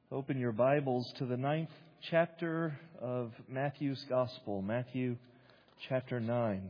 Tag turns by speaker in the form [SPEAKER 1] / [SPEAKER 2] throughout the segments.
[SPEAKER 1] Open your Bibles to the 9th chapter of Matthew's Gospel, Matthew chapter 9.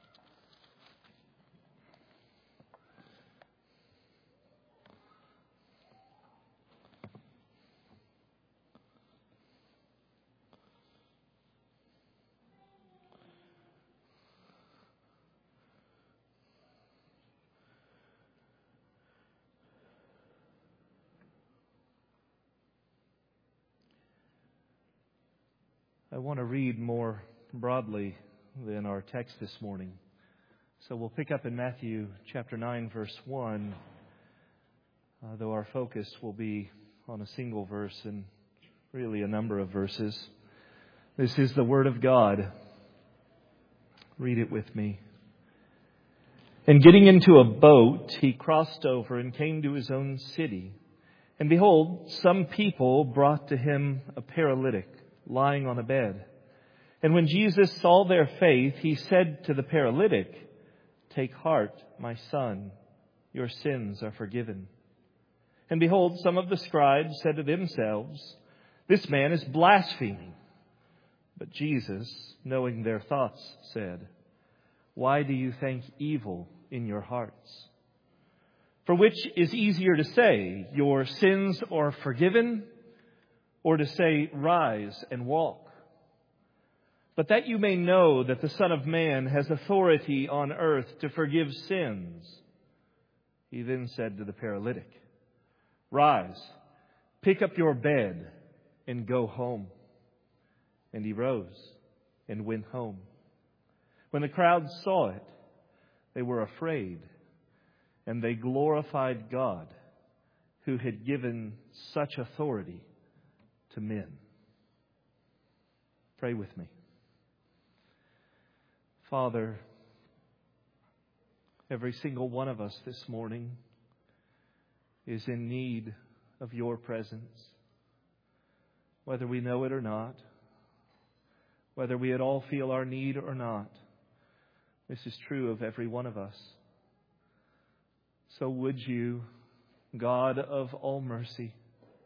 [SPEAKER 1] I want to read more broadly than our text this morning. So we'll pick up in Matthew chapter 9, verse 1, though our focus will be on a single verse and really a number of verses. This is the Word of God. Read it with me. And getting into a boat, he crossed over and came to his own city. And behold, some people brought to him a paralytic, lying on a bed. And when Jesus saw their faith, he said to the paralytic, "Take heart, my son, your sins are forgiven." And behold, some of the scribes said to themselves, "This man is blaspheming." But Jesus, knowing their thoughts, said, "Why do you think evil in your hearts? For which is easier to say, 'Your sins are forgiven,' or to say, 'Rise and walk'? But that you may know that the Son of Man has authority on earth to forgive sins." He then said to the paralytic, "Rise, pick up your bed and go home." And he rose and went home. When the crowd saw it, they were afraid, and they glorified God, who had given such authority to men. Pray with me. Father, every single one of us this morning is in need of your presence, whether we know it or not, whether we at all feel our need or not. This is true of every one of us. So would you, God of all mercy,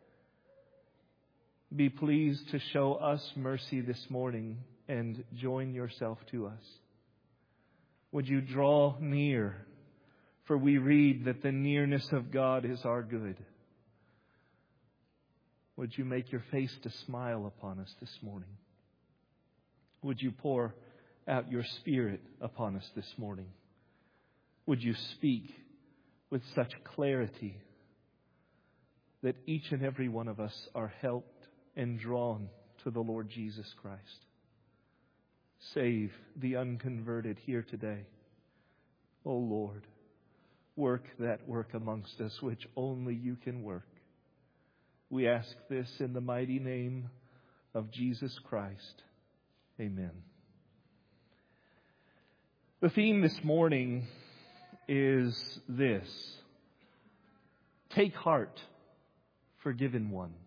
[SPEAKER 1] be pleased to show us mercy this morning and join yourself to us. Would you draw near, for we read that the nearness of God is our good. Would you make your face to smile upon us this morning? Would you pour out your Spirit upon us this morning? Would you speak with such clarity that each and every one of us are helped and drawn to the Lord Jesus Christ? Save the unconverted here today. O Lord, work that work amongst us which only you can work. We ask this in the mighty name of Jesus Christ. Amen. The theme this morning is this: take heart, forgiven ones.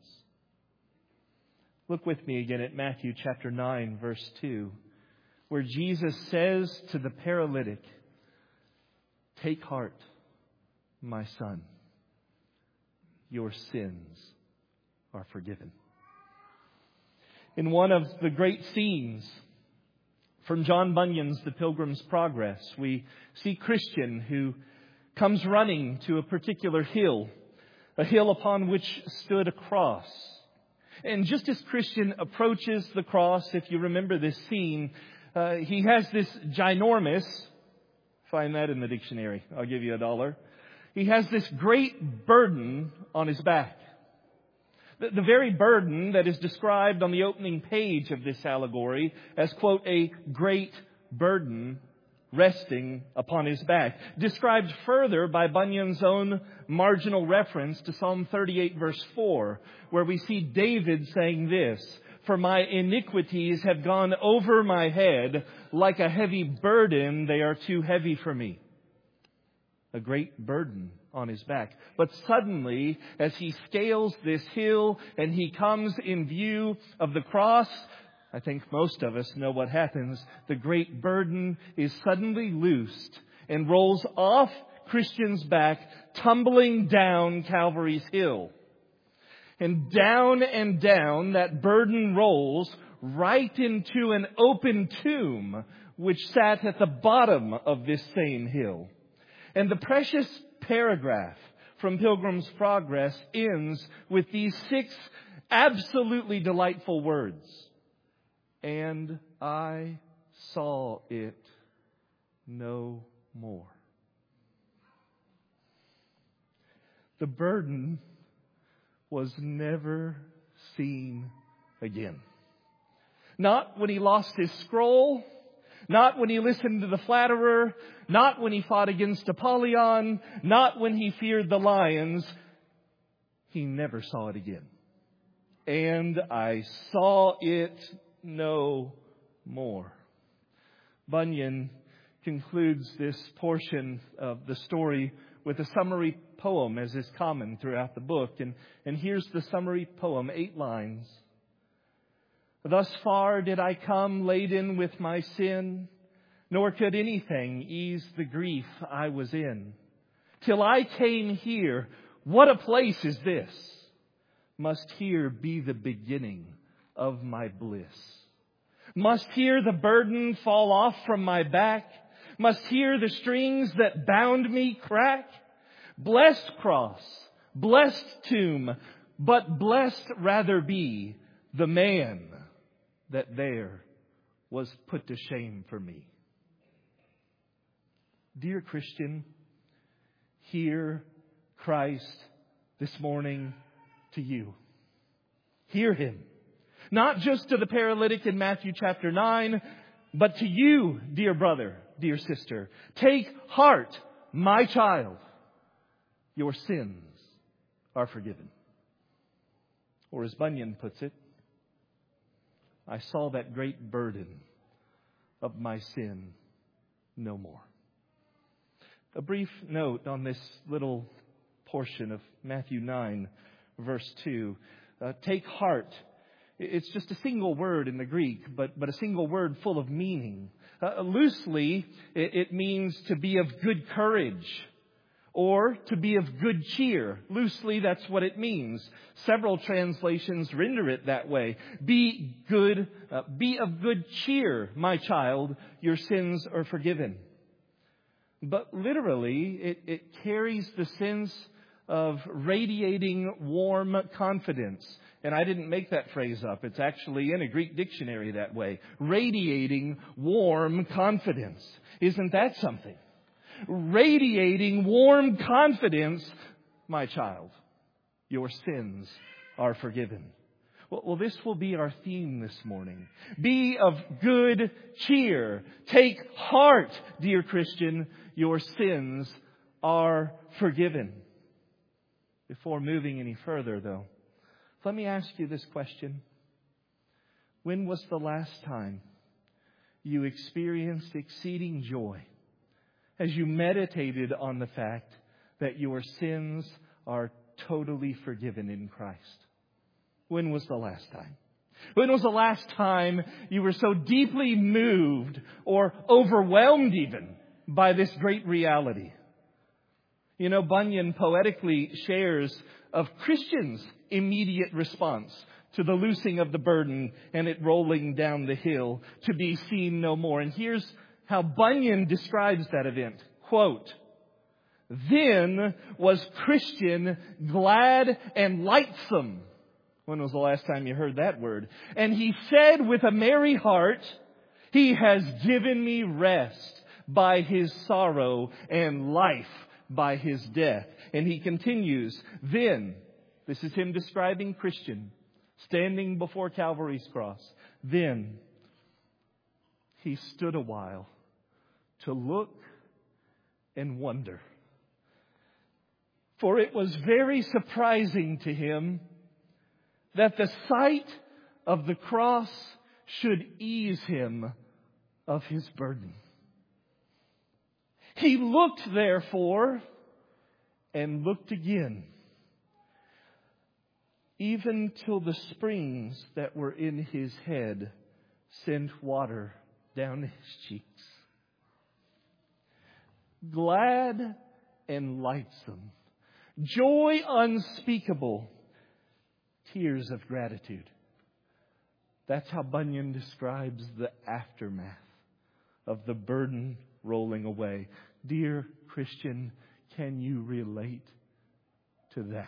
[SPEAKER 1] Look with me again at Matthew chapter 9, verse 2, where Jesus says to the paralytic, "Take heart, my son. Your sins are forgiven." In one of the great scenes from John Bunyan's The Pilgrim's Progress, we see Christian who comes running to a particular hill, a hill upon which stood a cross. And just as Christian approaches the cross, if you remember this scene, he has this ginormous, find that in the dictionary, I'll give you $1. He has this great burden on his back. The very burden that is described on the opening page of this allegory as, quote, "a great burden resting upon his back." Described further by Bunyan's own marginal reference to Psalm 38, verse 4, where we see David saying this, "For my iniquities have gone over my head. Like a heavy burden, they are too heavy for me." A great burden on his back. But suddenly, as he scales this hill and he comes in view of the cross, I think most of us know what happens. The great burden is suddenly loosed and rolls off Christian's back, tumbling down Calvary's hill. And down that burden rolls right into an open tomb which sat at the bottom of this same hill. And the precious paragraph from Pilgrim's Progress ends with these 6 absolutely delightful words. And I saw it no more. The burden was never seen again. Not when he lost his scroll, not when he listened to the flatterer, not when he fought against Apollyon, not when he feared the lions. He never saw it again. And I saw it no more. Bunyan concludes this portion of the story with a summary poem, as is common throughout the book. And here's the summary poem, 8 lines. Thus far did I come laden with my sin, nor could anything ease the grief I was in. Till I came here, what a place is this? Must here be the beginning of my bliss. Must here the burden fall off from my back? Must here the strings that bound me crack? Blessed cross, blessed tomb, but blessed rather be the man that there was put to shame for me. Dear Christian, hear Christ this morning to you. Hear Him. Not just to the paralytic in Matthew chapter 9, but to you, dear brother, dear sister. Take heart, my child. Your sins are forgiven. Or as Bunyan puts it, I saw that great burden of my sin no more. A brief note on this little portion of Matthew 9, verse 2. Take heart. It's just a single word in the Greek, but a single word full of meaning. Loosely, it means to be of good courage or to be of good cheer. Loosely, that's what it means. Several translations render it that way. Be of good cheer, my child. Your sins are forgiven. But literally, it carries the sense of radiating warm confidence. And I didn't make that phrase up. It's actually in a Greek dictionary that way. Radiating warm confidence. Isn't that something? Radiating warm confidence, my child, your sins are forgiven. Well, this will be our theme this morning. Be of good cheer. Take heart, dear Christian, your sins are forgiven. Before moving any further, though, let me ask you this question. When was the last time you experienced exceeding joy as you meditated on the fact that your sins are totally forgiven in Christ? When was the last time? When was the last time you were so deeply moved or overwhelmed even by this great reality? You know, Bunyan poetically shares of Christians' immediate response to the loosing of the burden and it rolling down the hill to be seen no more. And here's how Bunyan describes that event. Quote, "Then was Christian glad and lightsome." When was the last time you heard that word? "And he said with a merry heart, He has given me rest by His sorrow and life by His death." And he continues, "Then," this is him describing Christian, standing before Calvary's cross, "Then he stood a while to look and wonder. For it was very surprising to him that the sight of the cross should ease him of his burden. He looked, therefore, and looked again, even till the springs that were in his head sent water down his cheeks. Glad and lightsome, joy unspeakable, tears of gratitude. That's how Bunyan describes the aftermath of the burden rolling away. Dear Christian, can you relate to that?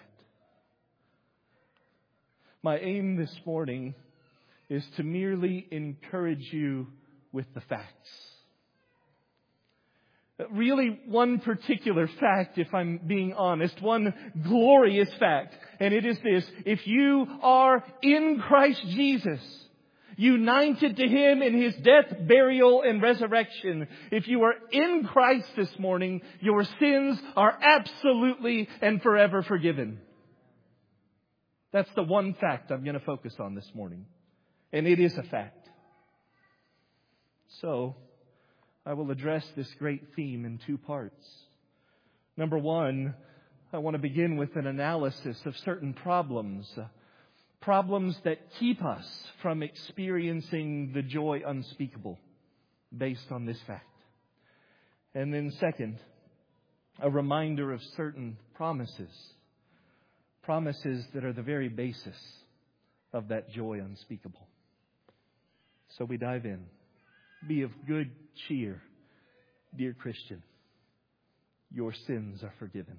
[SPEAKER 1] My aim this morning is to merely encourage you with the facts. Really, one particular fact, if I'm being honest, one glorious fact, and it is this: if you are in Christ Jesus, united to Him in His death, burial, and resurrection, if you are in Christ this morning, your sins are absolutely and forever forgiven. That's the one fact I'm going to focus on this morning. And it is a fact. So, I will address this great theme in two parts. Number one, I want to begin with an analysis of certain problems that keep us from experiencing the joy unspeakable based on this fact. And then second, a reminder of certain promises that are the very basis of that joy unspeakable. So we dive in. Be of good cheer, dear Christian. Your sins are forgiven.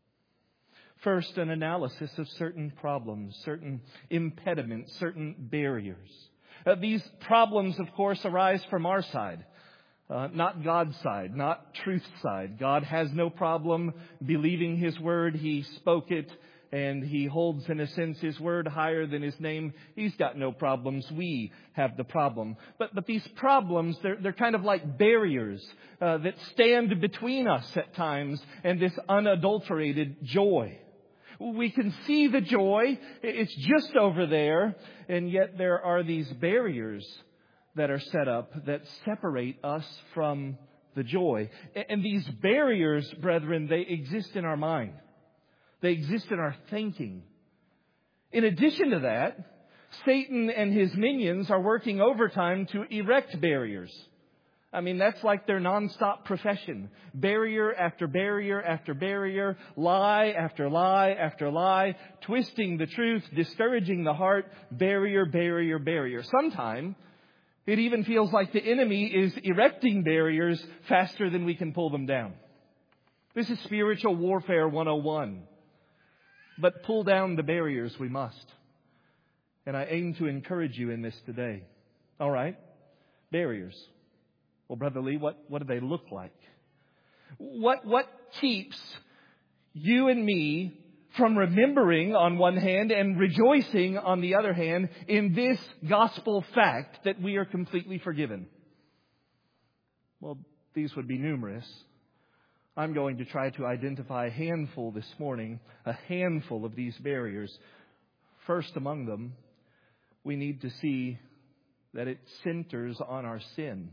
[SPEAKER 1] First, an analysis of certain problems, certain impediments, certain barriers. These problems, of course, arise from our side, not God's side, not truth's side. God has no problem believing His word. He spoke it, and He holds, in a sense, His word higher than His name. He's got no problems. We have the problem. But these problems, they're kind of like barriers that stand between us at times and this unadulterated joy. We can see the joy. It's just over there. And yet there are these barriers that are set up that separate us from the joy. And these barriers, brethren, they exist in our mind. They exist in our thinking. In addition to that, Satan and his minions are working overtime to erect barriers. I mean, that's like their nonstop profession. Barrier after barrier after barrier, lie after lie after lie, twisting the truth, discouraging the heart, barrier, barrier, barrier. Sometimes it even feels like the enemy is erecting barriers faster than we can pull them down. This is spiritual warfare 101. But pull down the barriers we must. And I aim to encourage you in this today. All right, barriers. Well, Brother Lee, what do they look like? What keeps you and me from remembering on one hand and rejoicing on the other hand in this gospel fact that we are completely forgiven? Well, these would be numerous. I'm going to try to identify a handful this morning, a handful of these barriers. First among them, we need to see that it centers on our sin.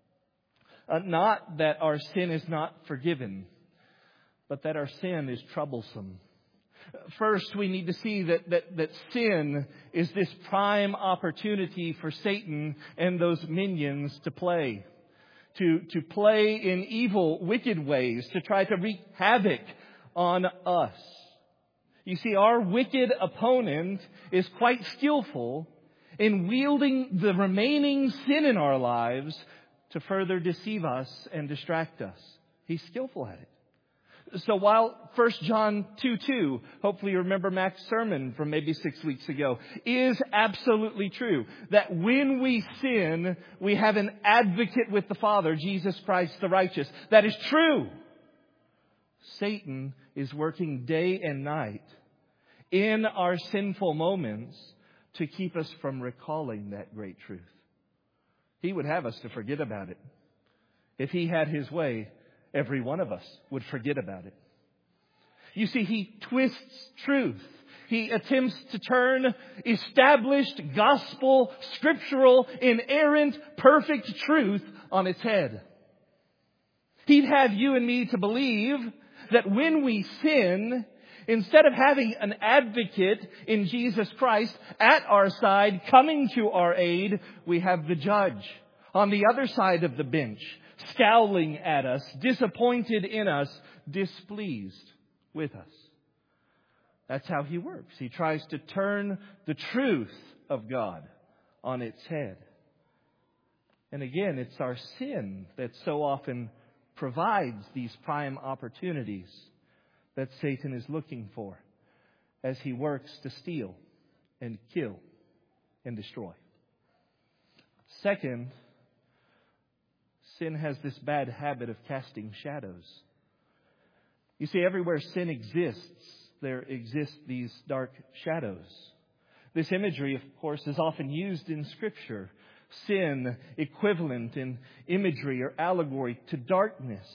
[SPEAKER 1] Not that our sin is not forgiven, but that our sin is troublesome. First, we need to see that sin is this prime opportunity for Satan and those minions to play. To play in evil, wicked ways, to try to wreak havoc on us. You see, our wicked opponent is quite skillful in wielding the remaining sin in our lives to further deceive us and distract us. He's skillful at it. So while 1 John 2:2, hopefully you remember Mac's sermon from maybe 6 weeks ago, is absolutely true, that when we sin, we have an advocate with the Father, Jesus Christ the righteous. That is true. Satan is working day and night in our sinful moments to keep us from recalling that great truth. He would have us to forget about it. If he had his way, every one of us would forget about it. You see, he twists truth. He attempts to turn established gospel, scriptural, inerrant, perfect truth on its head. He'd have you and me to believe that when we sin, instead of having an advocate in Jesus Christ at our side, coming to our aid, we have the judge on the other side of the bench, scowling at us, disappointed in us, displeased with us. That's how he works. He tries to turn the truth of God on its head. And again, it's our sin that so often provides these prime opportunities that Satan is looking for as he works to steal and kill and destroy. Second, sin has this bad habit of casting shadows. You see, everywhere sin exists, there exist these dark shadows. This imagery, of course, is often used in Scripture. Sin equivalent in imagery or allegory to darkness.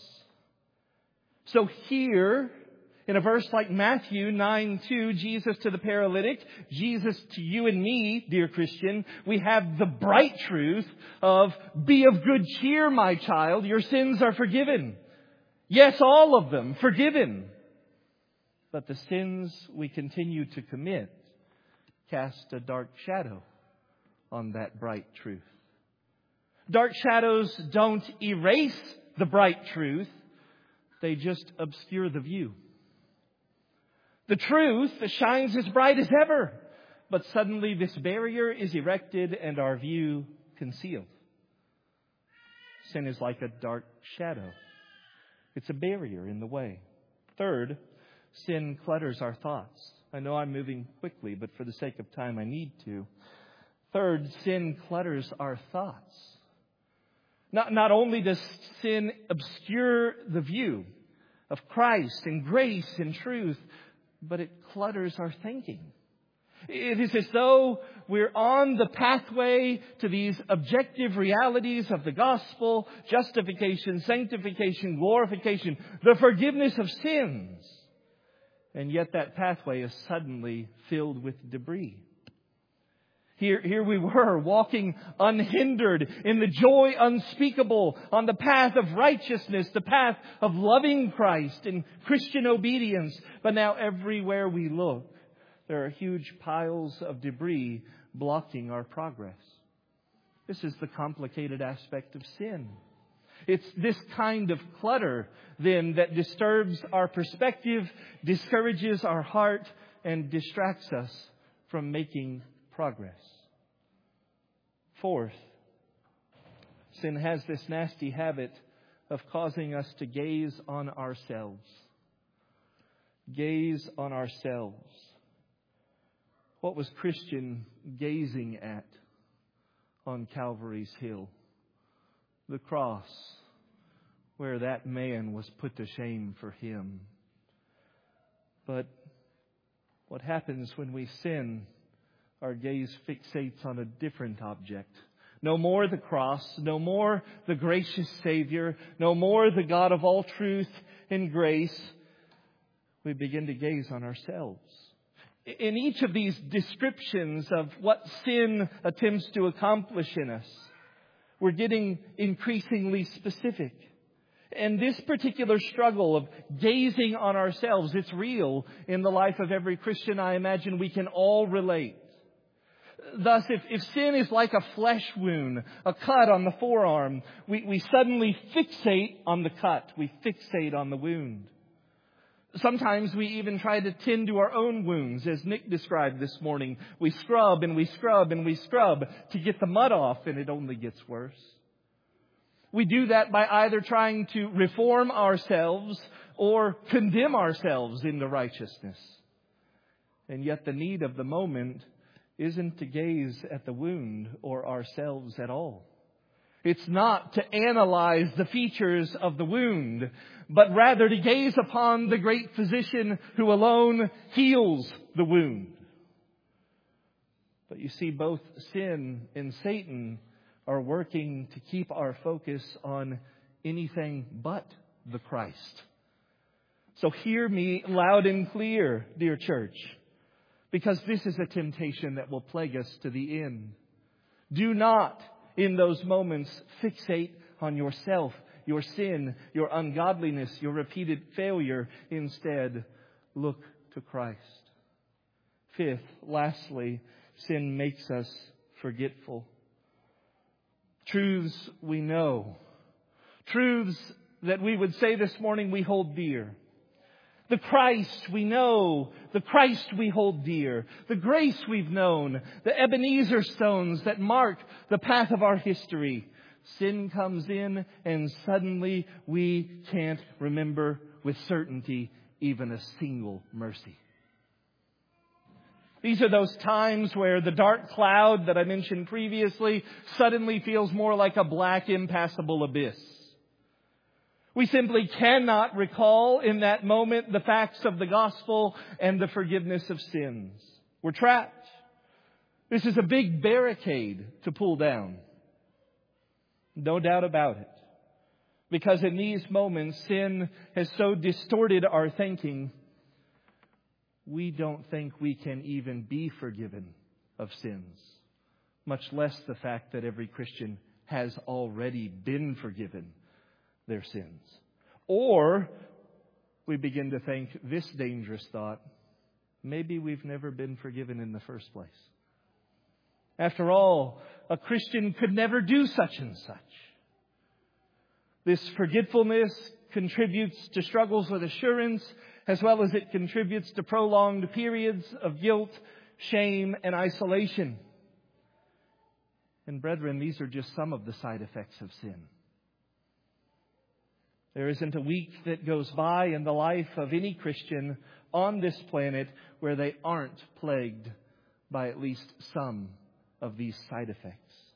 [SPEAKER 1] So here, in a verse like Matthew 9:2, Jesus to the paralytic, Jesus to you and me, dear Christian, we have the bright truth of, be of good cheer, my child, your sins are forgiven. Yes, all of them, forgiven. But the sins we continue to commit cast a dark shadow on that bright truth. Dark shadows don't erase the bright truth. They just obscure the view. The truth shines as bright as ever, but suddenly this barrier is erected and our view concealed. Sin is like a dark shadow. It's a barrier in the way. Third, sin clutters our thoughts. I know I'm moving quickly, but for the sake of time, I need to. Third, sin clutters our thoughts. Not only does sin obscure the view of Christ and grace and truth, but it clutters our thinking. It is as though we're on the pathway to these objective realities of the gospel, justification, sanctification, glorification, the forgiveness of sins. And yet that pathway is suddenly filled with debris. Here we were, walking unhindered in the joy unspeakable on the path of righteousness, the path of loving Christ and Christian obedience. But now everywhere we look, there are huge piles of debris blocking our progress. This is the complicated aspect of sin. It's this kind of clutter, then, that disturbs our perspective, discourages our heart, and distracts us from making progress. Fourth, sin has this nasty habit of causing us to gaze on ourselves. Gaze on ourselves. What was Christian gazing at on Calvary's Hill? The cross, where that man was put to shame for him. But what happens when we sin? Our gaze fixates on a different object. No more the cross, no more the gracious Savior, no more the God of all truth and grace. We begin to gaze on ourselves. In each of these descriptions of what sin attempts to accomplish in us, we're getting increasingly specific. And this particular struggle of gazing on ourselves, it's real in the life of every Christian. I imagine we can all relate. Thus, if sin is like a flesh wound, a cut on the forearm, we suddenly fixate on the cut. We fixate on the wound. Sometimes we even try to tend to our own wounds, as Nick described this morning. We scrub and we scrub and we scrub to get the mud off, and it only gets worse. We do that by either trying to reform ourselves or condemn ourselves into righteousness. And yet the need of the moment isn't to gaze at the wound or ourselves at all. It's not to analyze the features of the wound, but rather to gaze upon the great physician who alone heals the wound. But you see, both sin and Satan are working to keep our focus on anything but the Christ. So hear me loud and clear, dear church, because this is a temptation that will plague us to the end. Do not, in those moments, fixate on yourself, your sin, your ungodliness, your repeated failure. Instead, look to Christ. Fifth, lastly, sin makes us forgetful. Truths we know. Truths that we would say this morning we hold dear. The Christ we know, the Christ we hold dear, the grace we've known, the Ebenezer stones that mark the path of our history. Sin comes in and suddenly we can't remember with certainty even a single mercy. These are those times where the dark cloud that I mentioned previously suddenly feels more like a black, impassable abyss. We simply cannot recall in that moment the facts of the gospel and the forgiveness of sins. We're trapped. This is a big barricade to pull down. No doubt about it. Because in these moments, sin has so distorted our thinking, we don't think we can even be forgiven of sins, much less the fact that every Christian has already been forgiven their sins. Or we begin to think this dangerous thought, maybe we've never been forgiven in the first place. After all, a Christian could never do such and such. This forgetfulness contributes to struggles with assurance, as well as it contributes to prolonged periods of guilt, shame, and isolation. And brethren, these are just some of the side effects of sin. There isn't a week that goes by in the life of any Christian on this planet where they aren't plagued by at least some of these side effects.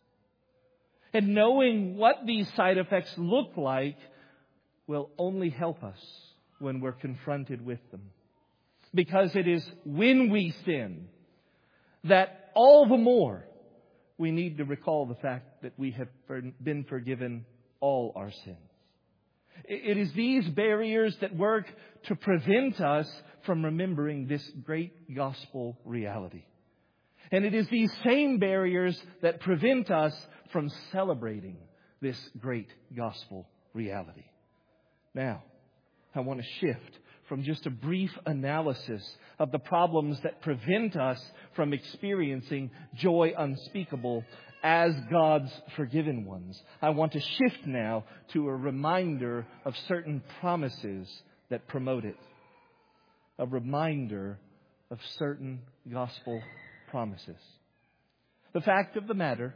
[SPEAKER 1] And knowing what these side effects look like will only help us when we're confronted with them. Because it is when we sin that all the more we need to recall the fact that we have been forgiven all our sins. It is these barriers that work to prevent us from remembering this great gospel reality. And it is these same barriers that prevent us from celebrating this great gospel reality. Now, I want to shift from just a brief analysis of the problems that prevent us from experiencing joy unspeakable as God's forgiven ones. I want to shift now to a reminder of certain promises that promote it. A reminder of certain gospel promises. The fact of the matter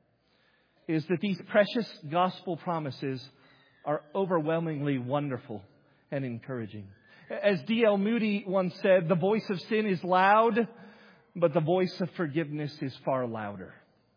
[SPEAKER 1] is that these precious gospel promises are overwhelmingly wonderful and encouraging. As D.L. Moody once said, the voice of sin is loud, but the voice of forgiveness is far louder.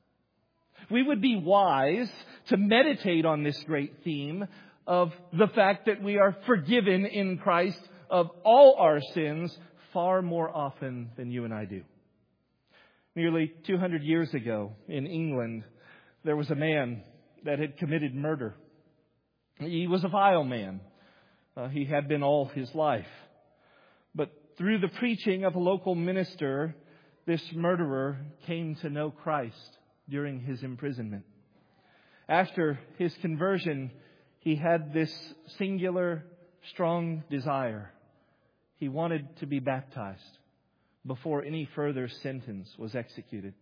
[SPEAKER 1] We would be wise to meditate on this great theme of the fact that we are forgiven in Christ of all our sins far more often than you and I do. Nearly 200 years ago in England, there was a man that had committed murder. He was a vile man. He had been all his life. But through the preaching of a local minister, this murderer came to know Christ during his imprisonment. After his conversion, he had this singular, strong desire. He wanted to be baptized before any further sentence was executed.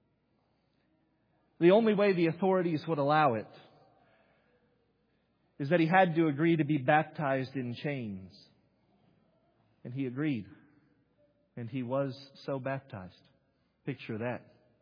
[SPEAKER 1] The only way the authorities would allow it is that he had to agree to be baptized in chains. And he agreed. And he was so baptized. Picture that.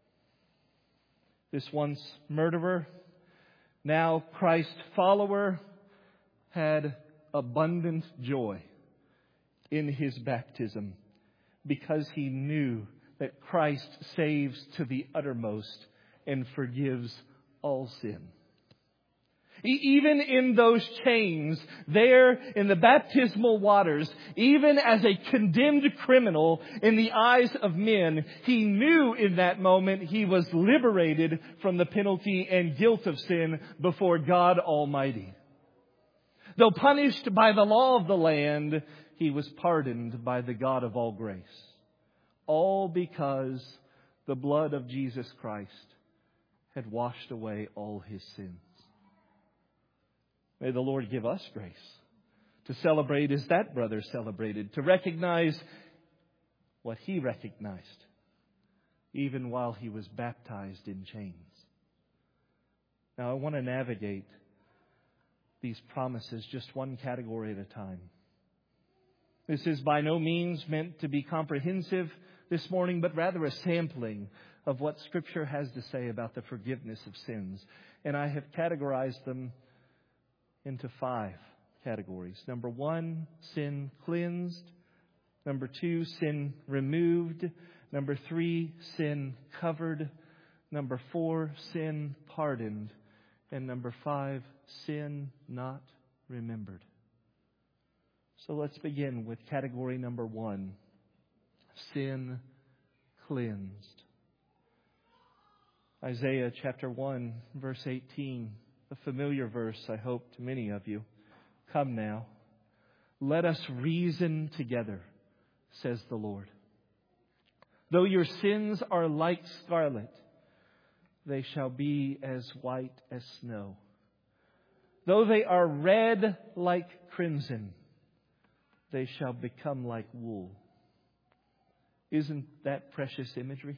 [SPEAKER 1] This once murderer, now Christ follower, had abundant joy in his baptism because he knew that Christ saves to the uttermost and forgives all sin. Even in those chains, there in the baptismal waters, even as a condemned criminal in the eyes of men, he knew in that moment he was liberated from the penalty and guilt of sin before God Almighty. Though punished by the law of the land, he was pardoned by the God of all grace. All because the blood of Jesus Christ had washed away all his sins. May the Lord give us grace to celebrate as that brother celebrated, to recognize what he recognized, even while he was baptized in chains. Now, I want to navigate these promises just one category at a time. This is by no means meant to be comprehensive this morning, but rather a sampling of what Scripture has to say about the forgiveness of sins. And I have categorized them into 5 categories. Number 1, sin cleansed. Number 2, sin removed. Number 3, sin covered. Number 4, sin pardoned. And number 5, sin not remembered. So let's begin with category number 1, sin cleansed. Isaiah chapter 1, verse 18, a familiar verse, I hope, to many of you. Come now, let us reason together, says the Lord. Though your sins are like scarlet, they shall be as white as snow. Though they are red like crimson, they shall become like wool. Isn't that precious imagery?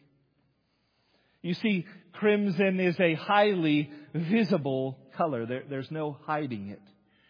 [SPEAKER 1] You see, crimson is a highly visible color. There's no hiding it.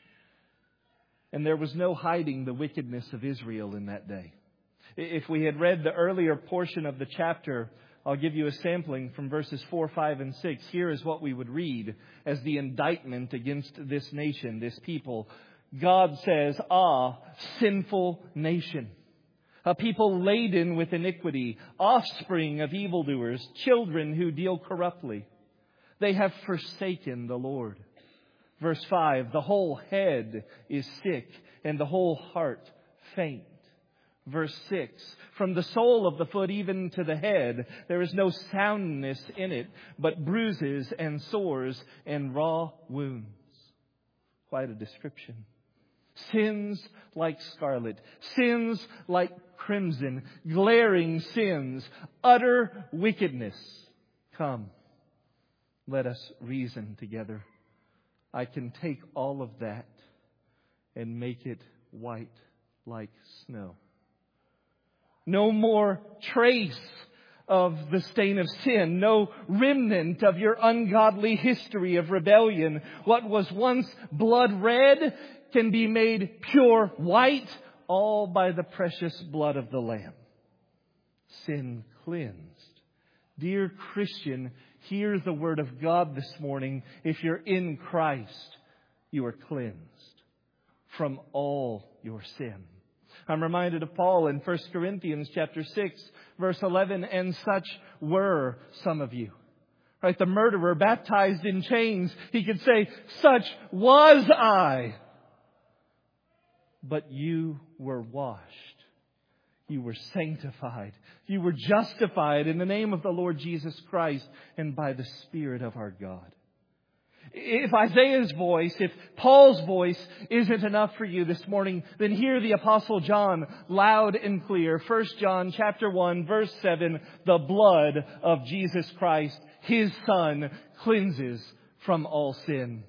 [SPEAKER 1] And there was no hiding the wickedness of Israel in that day. If we had read the earlier portion of the chapter, I'll give you a sampling from verses 4, 5, and 6. Here is what we would read as the indictment against this nation, this people. God says, sinful nation, a people laden with iniquity, offspring of evildoers, children who deal corruptly. They have forsaken the Lord. Verse 5, the whole head is sick and the whole heart faint. Verse 6, from the sole of the foot even to the head, there is no soundness in it, but bruises and sores and raw wounds. Quite a description. Sins like scarlet, sins like crimson, glaring sins, utter wickedness. Come, let us reason together. I can take all of that and make it white like snow. No more trace of the stain of sin. No remnant of your ungodly history of rebellion. What was once blood red can be made pure white, all by the precious blood of the Lamb. Sin cleansed. Dear Christian, hear the word of God this morning. If you're in Christ, you are cleansed from all your sin. I'm reminded of Paul in 1 Corinthians chapter 6, verse 11, and such were some of you. Right? The murderer baptized in chains, he could say, such was I. But you were washed. You were sanctified. You were justified in the name of the Lord Jesus Christ and by the Spirit of our God. If Isaiah's voice, if Paul's voice isn't enough for you this morning, then hear the Apostle John loud and clear. 1 John chapter 1, verse 7, the blood of Jesus Christ, His Son, cleanses from all sin.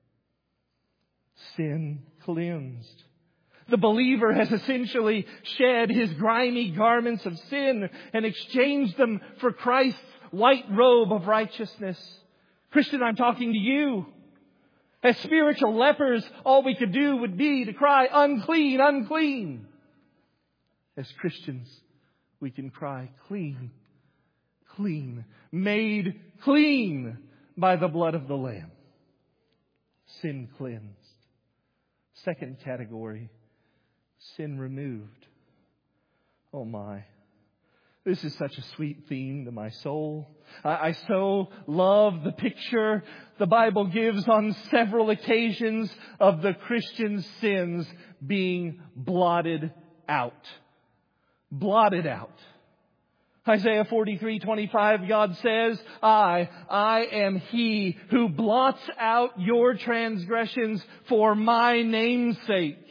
[SPEAKER 1] Sin cleansed. The believer has essentially shed his grimy garments of sin and exchanged them for Christ's white robe of righteousness. Christian, I'm talking to you. As spiritual lepers, all we could do would be to cry, unclean, unclean. As Christians, we can cry, clean, clean, made clean by the blood of the Lamb. Sin cleansed. Second category, sin removed. Oh my. This is such a sweet theme to my soul. I so love the picture the Bible gives on several occasions of the Christian's sins being blotted out. Blotted out. Isaiah 43:25, God says, I am He who blots out your transgressions for my name's sake.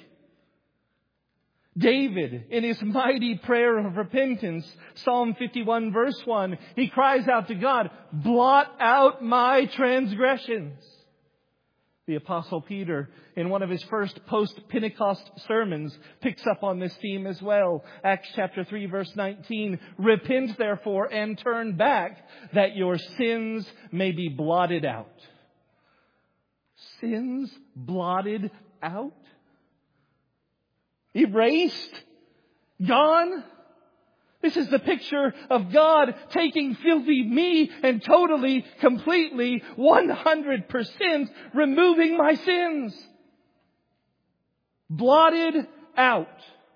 [SPEAKER 1] David, in his mighty prayer of repentance, Psalm 51 verse 1, he cries out to God, blot out my transgressions. The Apostle Peter, in one of his first post-Pentecost sermons, picks up on this theme as well. Acts chapter 3 verse 19, repent therefore and turn back that your sins may be blotted out. Sins blotted out? erased, gone. This is the picture of God taking filthy me and totally, completely, 100% removing my sins. Blotted out.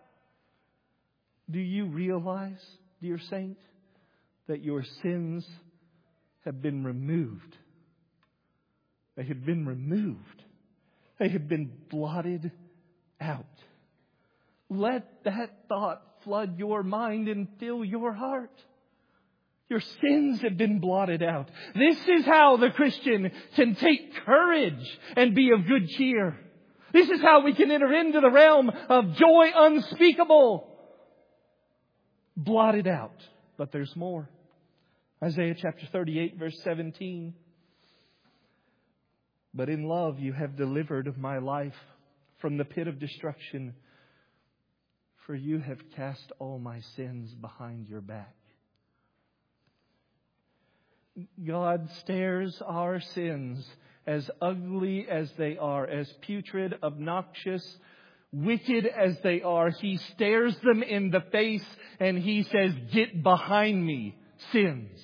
[SPEAKER 1] Do you realize, dear saint, that your sins have been removed? They have been removed. They have been blotted out. Let that thought flood your mind and fill your heart. Your sins have been blotted out. This is how the Christian can take courage and be of good cheer. This is how we can enter into the realm of joy unspeakable. Blotted out. But there's more. Isaiah chapter 38 verse 17. But in love you have delivered my life from the pit of destruction, for you have cast all my sins behind your back. God stares our sins, as ugly as they are, as putrid, obnoxious, wicked as they are. He stares them in the face and He says, "Get behind me, sins."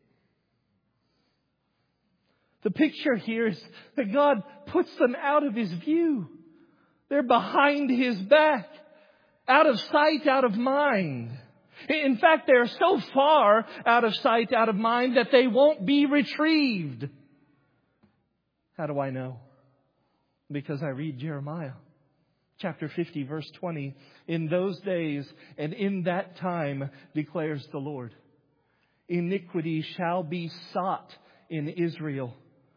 [SPEAKER 1] The picture here is that God puts them out of His view. They're behind His back. Out of sight, out of mind. In fact, they're so far out of sight, out of mind that they won't be retrieved. How do I know? Because I read Jeremiah chapter 50 verse 20. In those days and in that time, declares the Lord, iniquity shall be sought in Israel,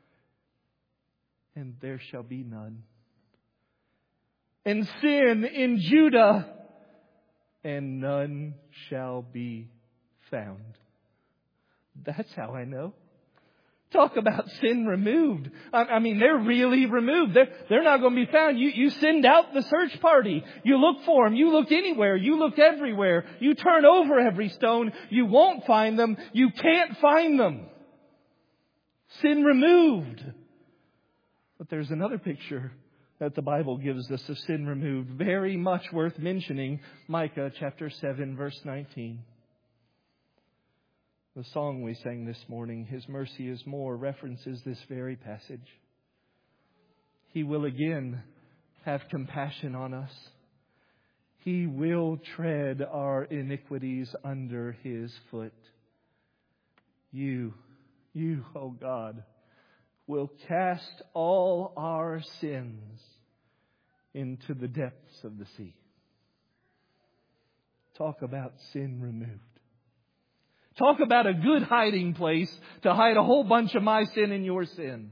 [SPEAKER 1] and there shall be none. And sin in Judah, and none shall be found. That's how I know. Talk about sin removed. I mean, they're really removed. They're not going to be found. You send out the search party. You look for them. You look anywhere. You look everywhere. You turn over every stone. You won't find them. You can't find them. Sin removed. But there's another picture that the Bible gives us of sin removed, very much worth mentioning. Micah chapter 7 verse 19. The song we sang this morning, His Mercy is More, references this very passage. He will again have compassion on us. He will tread our iniquities under His foot. You, O God, will cast all our sins into the depths of the sea. Talk about sin removed. Talk about a good hiding place to hide a whole bunch of my sin and your sin.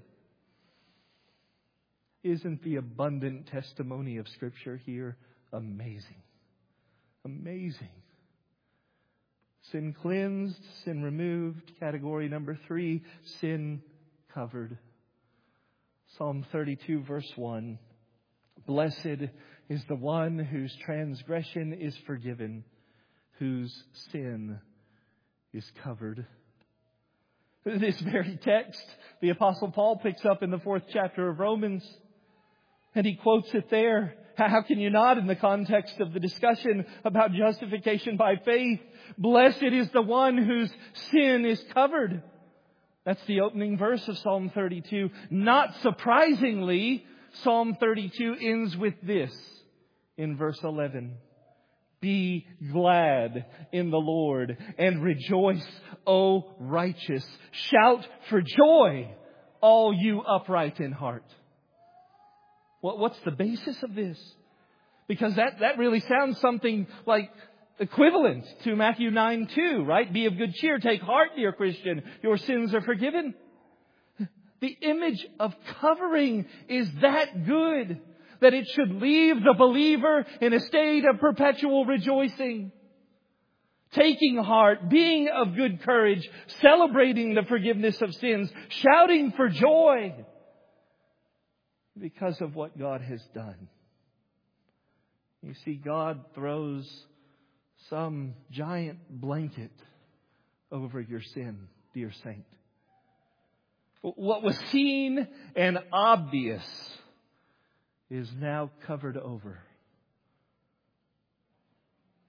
[SPEAKER 1] Isn't the abundant testimony of Scripture here amazing? Amazing. Sin cleansed, sin removed. Category number 3, sin covered. Psalm 32 verse 1. Blessed is the one whose transgression is forgiven, whose sin is covered. This very text, the Apostle Paul picks up in the 4th chapter of Romans, and he quotes it there. How can you not, in the context of the discussion about justification by faith? Blessed is the one whose sin is covered. That's the opening verse of Psalm 32. Not surprisingly, Psalm 32 ends with this in verse 11. Be glad in the Lord and rejoice, O righteous. Shout for joy, all you upright in heart. What's the basis of this? Because that really sounds something like equivalent to Matthew 9:2, right? Be of good cheer. Take heart, dear Christian. Your sins are forgiven. The image of covering is that good that it should leave the believer in a state of perpetual rejoicing. Taking heart, being of good courage, celebrating the forgiveness of sins, shouting for joy because of what God has done. You see, God throws some giant blanket over your sin, dear saint. What was seen and obvious is now covered over.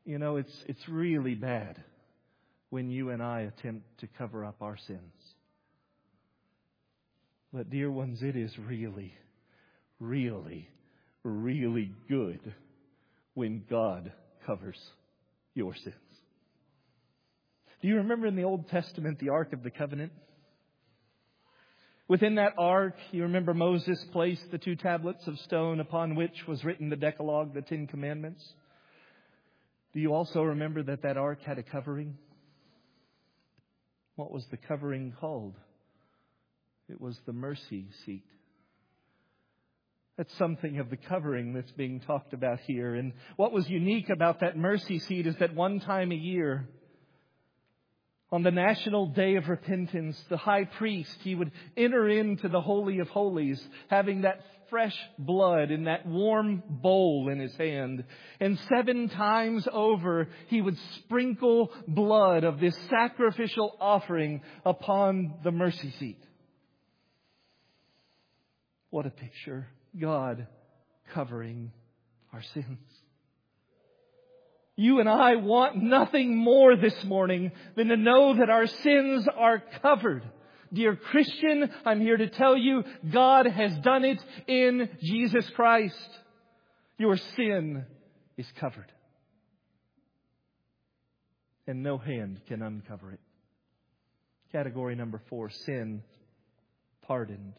[SPEAKER 1] You know, it's really bad when you and I attempt to cover up our sins. But dear ones, it is really, really, really good when God covers your sins. Do you remember in the Old Testament the Ark of the Covenant? Within that ark, you remember Moses placed the 2 tablets of stone upon which was written the Decalogue, the 10 Commandments. Do you also remember that that ark had a covering? What was the covering called? It was the mercy seat. That's something of the covering that's being talked about here. And what was unique about that mercy seat is that one time a year, on the National Day of Repentance, the high priest, he would enter into the Holy of Holies, having that fresh blood in that warm bowl in his hand. And 7 times over, he would sprinkle blood of this sacrificial offering upon the mercy seat. What a picture. God covering our sins. You and I want nothing more this morning than to know that our sins are covered. Dear Christian, I'm here to tell you, God has done it in Jesus Christ. Your sin is covered. And no hand can uncover it. Category number 4, sin pardoned.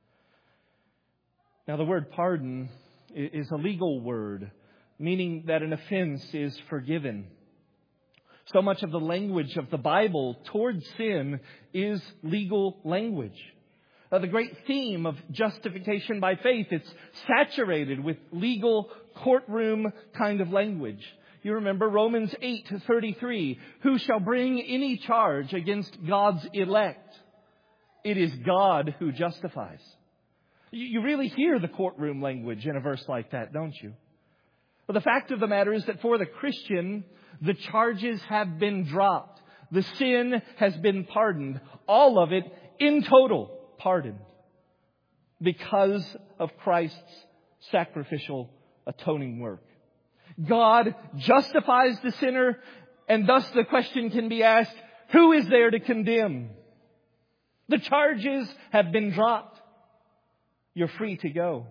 [SPEAKER 1] Now, the word pardon is a legal word, meaning that an offense is forgiven. So much of the language of the Bible towards sin is legal language. The great theme of justification by faith, it's saturated with legal courtroom kind of language. You remember Romans 8:33, who shall bring any charge against God's elect? It is God who justifies. You really hear the courtroom language in a verse like that, don't you? Well, the fact of the matter is that for the Christian, the charges have been dropped. The sin has been pardoned. All of it, in total, pardoned. Because of Christ's sacrificial atoning work. God justifies the sinner, and thus the question can be asked, who is there to condemn? The charges have been dropped. You're free to go.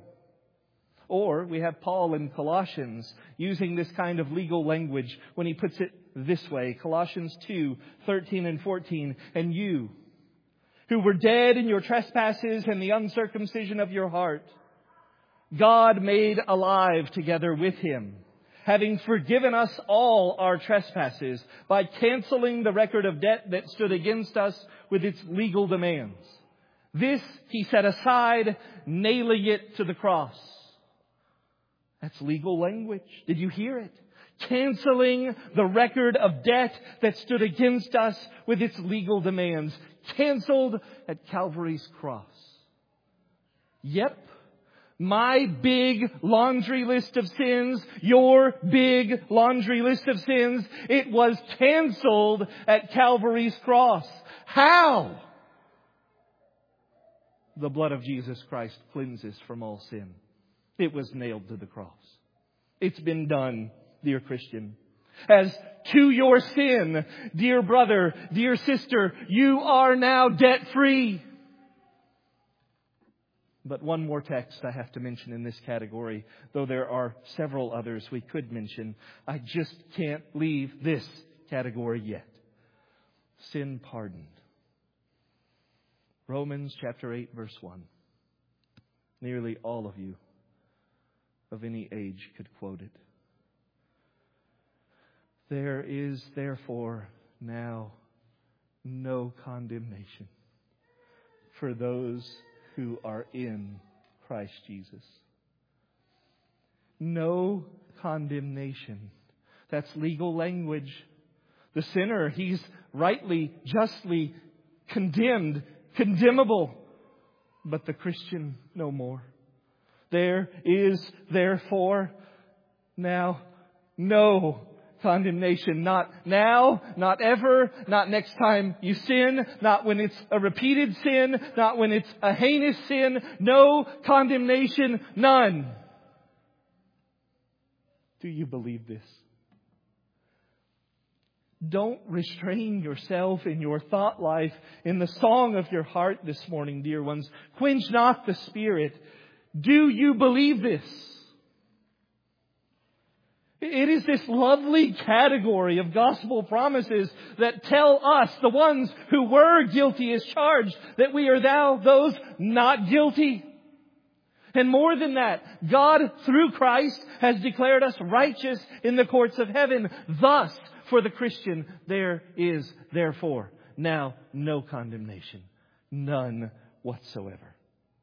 [SPEAKER 1] Or we have Paul in Colossians using this kind of legal language when he puts it this way. Colossians 2:13 and 14. And you, who were dead in your trespasses and the uncircumcision of your heart, God made alive together with Him, having forgiven us all our trespasses by canceling the record of debt that stood against us with its legal demands. This He set aside, nailing it to the cross. That's legal language. Did you hear it? Canceling the record of debt that stood against us with its legal demands. Canceled at Calvary's cross. Yep. My big laundry list of sins, your big laundry list of sins, it was canceled at Calvary's cross. How? The blood of Jesus Christ cleanses from all sin. It was nailed to the cross. It's been done, dear Christian. As to your sin, dear brother, dear sister, you are now debt-free. But one more text I have to mention in this category, though there are several others we could mention. I just can't leave this category yet. Sin pardoned. Romans chapter 8, verse 1. Nearly all of you of any age could quote it. There is therefore now no condemnation for those who are in Christ Jesus. No condemnation. That's legal language. The sinner, he's rightly, justly condemned, condemnable. But the Christian, no more. There is therefore now no condemnation. Not now, not ever, not next time you sin, not when it's a repeated sin, not when it's a heinous sin. No condemnation, none. Do you believe this? Don't restrain yourself in your thought life, in the song of your heart this morning, dear ones. Quench not the Spirit. Do you believe this? It is this lovely category of gospel promises that tell us, the ones who were guilty as charged, that we are now those not guilty. And more than that, God, through Christ, has declared us righteous in the courts of heaven. Thus, for the Christian, there is, therefore, now no condemnation. None whatsoever.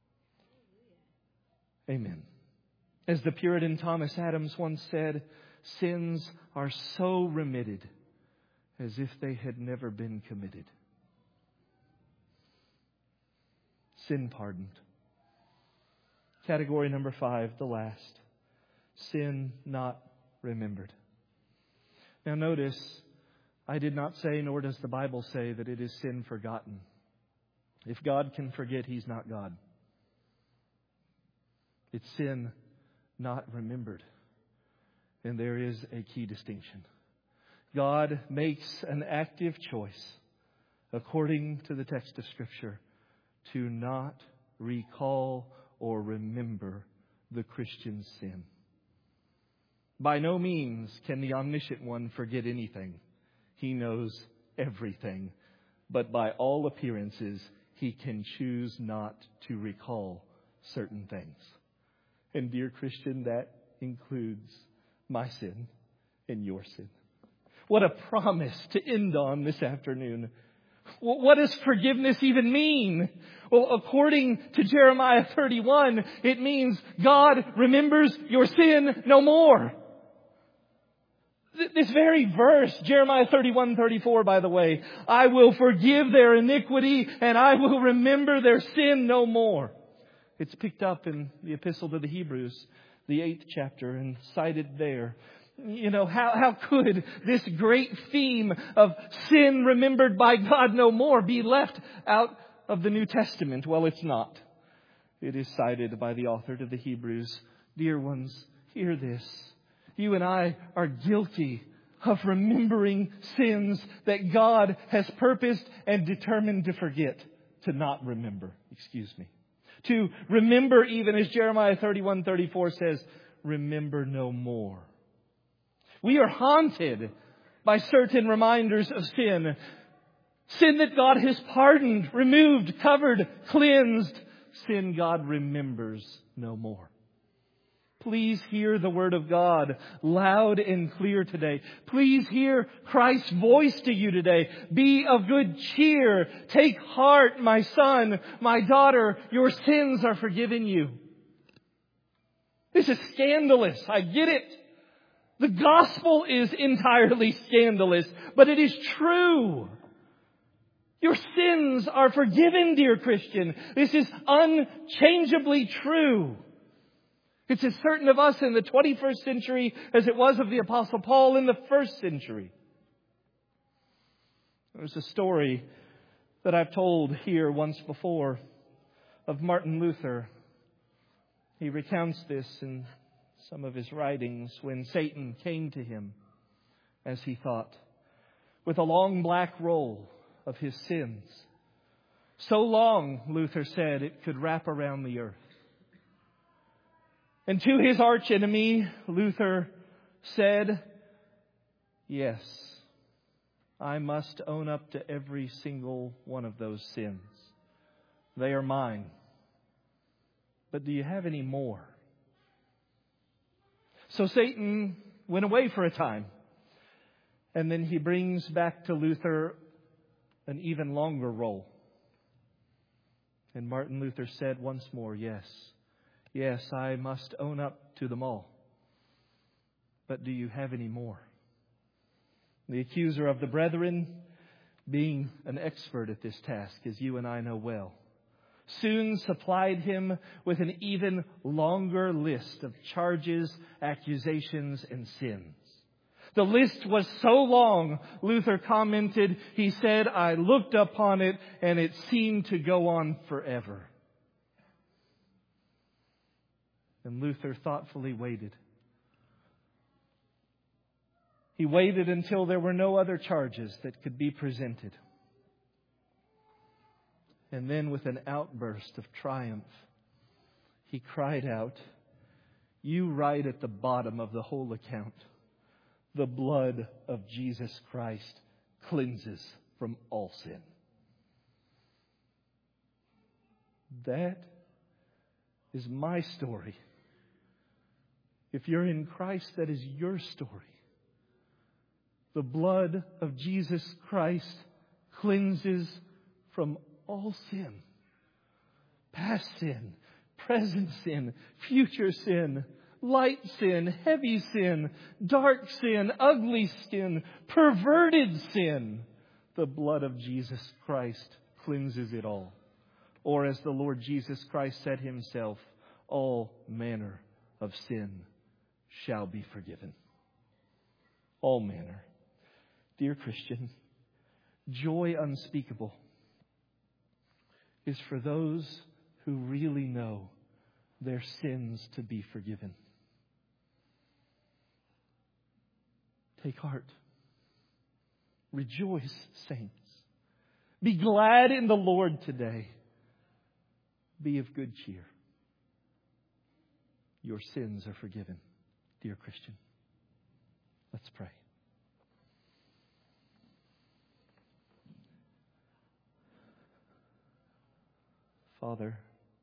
[SPEAKER 1] Amen. As the Puritan Thomas Adams once said, sins are so remitted as if they had never been committed. Sin pardoned. Category number 5, the last. Sin not remembered. Now notice, I did not say, nor does the Bible say, that it is sin forgotten. If God can forget, He's not God. It's sin not remembered. And there is a key distinction. God makes an active choice, according to the text of Scripture, to not recall or remember the Christian's sin. By no means can the Omniscient One forget anything. He knows everything. But by all appearances, He can choose not to recall certain things. And dear Christian, that includes my sin and your sin. What a promise to end on this afternoon. What does forgiveness even mean? Well, according to Jeremiah 31, it means God remembers your sin no more. This very verse, Jeremiah 31:34, by the way, I will forgive their iniquity and I will remember their sin no more. It's picked up in the Epistle to the Hebrews, the 8th chapter, and cited there. You know, how could this great theme of sin remembered by God no more be left out of the New Testament? Well, it's not. It is cited by the author to the Hebrews. Dear ones, hear this. You and I are guilty of remembering sins that God has purposed and determined to forget, to not remember. To remember, even as Jeremiah 31:34 says, remember no more. We are haunted by certain reminders of sin. Sin that God has pardoned, removed, covered, cleansed. Sin God remembers no more. Please hear the Word of God loud and clear today. Please hear Christ's voice to you today. Be of good cheer. Take heart, my son, my daughter. Your sins are forgiven you. This is scandalous. I get it. The gospel is entirely scandalous, but it is true. Your sins are forgiven, dear Christian. This is unchangeably true. It's as certain of us in the 21st century as it was of the Apostle Paul in the first century. There's a story that I've told here once before of Martin Luther. He recounts this in some of his writings when Satan came to him, as he thought, with a long black roll of his sins. So long, Luther said, it could wrap around the earth. And to his archenemy, Luther said, yes, I must own up to every single one of those sins. They are mine. But do you have any more? So Satan went away for a time. And then he brings back to Luther an even longer roll. And Martin Luther said once more, yes, I must own up to them all. But do you have any more? The accuser of the brethren, being an expert at this task, as you and I know well, soon supplied him with an even longer list of charges, accusations, and sins. The list was so long, Luther commented, he said, I looked upon it and it seemed to go on forever. And Luther thoughtfully waited. He waited until there were no other charges that could be presented. And then with an outburst of triumph, he cried out, "You write at the bottom of the whole account, the blood of Jesus Christ cleanses from all sin." That is my story. If you're in Christ, that is your story. The blood of Jesus Christ cleanses from all sin. Past sin, present sin, future sin, light sin, heavy sin, dark sin, ugly sin, perverted sin. The blood of Jesus Christ cleanses it all. Or as the Lord Jesus Christ said Himself, all manner of sin shall be forgiven. All manner. Dear Christian, joy unspeakable is for those who really know their sins to be forgiven. Take heart. Rejoice, saints. Be glad in the Lord today. Be of good cheer. Your sins are forgiven, dear Christian. Let's pray. Father,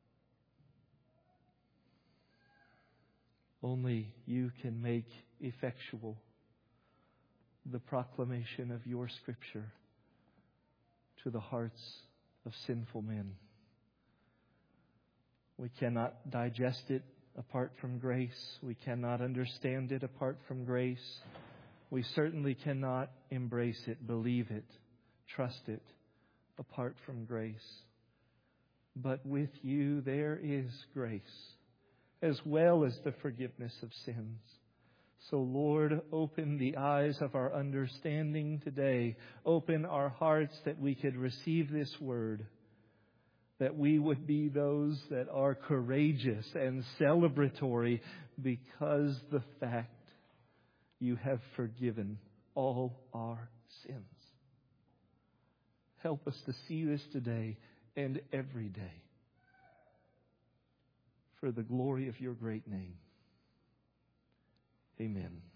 [SPEAKER 1] only You can make effectual the proclamation of Your Scripture to the hearts of sinful men. We cannot digest it apart from grace. We cannot understand it apart from grace. We certainly cannot embrace it, believe it, trust it apart from grace. But with You there is grace, as well as the forgiveness of sins. So Lord, open the eyes of our understanding today. Open our hearts that we could receive this word. That we would be those that are courageous and celebratory because the fact You have forgiven all our sins. Help us to see this today and every day for the glory of Your great name. Amen.